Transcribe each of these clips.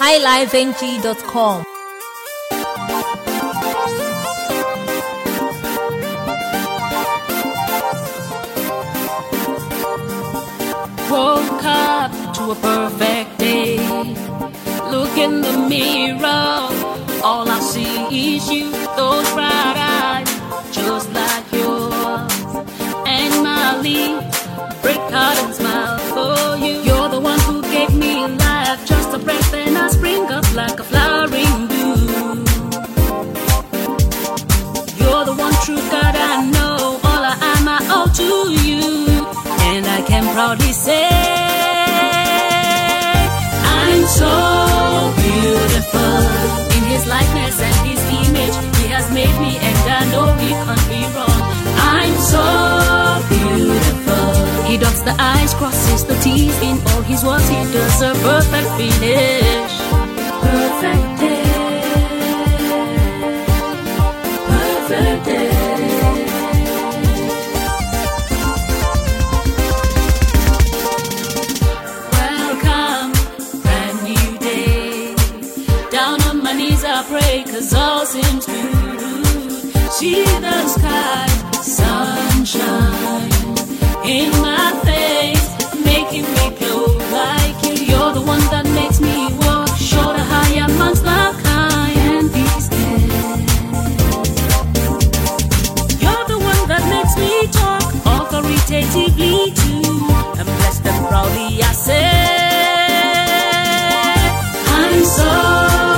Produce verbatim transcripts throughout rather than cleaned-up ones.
high life n g dot com. Woke up to a perfect day. Look in the mirror, all I see is you. Those bright eyes, just like yours. And my lips break out and smile for you. You're the one who gave me life, just a breath and I spring up like a flowering bloom. You're the one true God I know, all I am I owe to you. And I can proudly say, I'm so beautiful. In His likeness and His image, He has made me, and I know He can't be wrong. I'm so beautiful. He dots the I's, crosses the T's. In all His words, He does a perfect finish. Perfect day. Perfect day. I pray, cause all seems good. See the sky, sunshine in my face, making me glow like you. You're the one that makes me walk shoulder high amongst mankind and these days. You're the one that makes me talk authoritatively too. I'm blessed and proudly I say, I'm so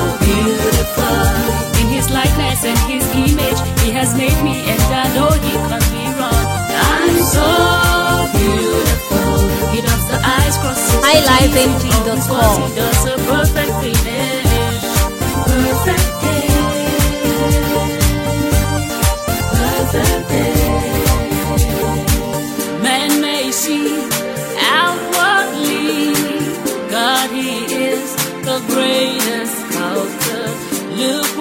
in His likeness and His image, He has made me, and I know He can't be wrong. I'm so beautiful. He does the eyes, crosses high life n g dot com. He does a perfect finish. Perfect day. Perfect day. Man may see outwardly, God, He is the greatest sculptor. Look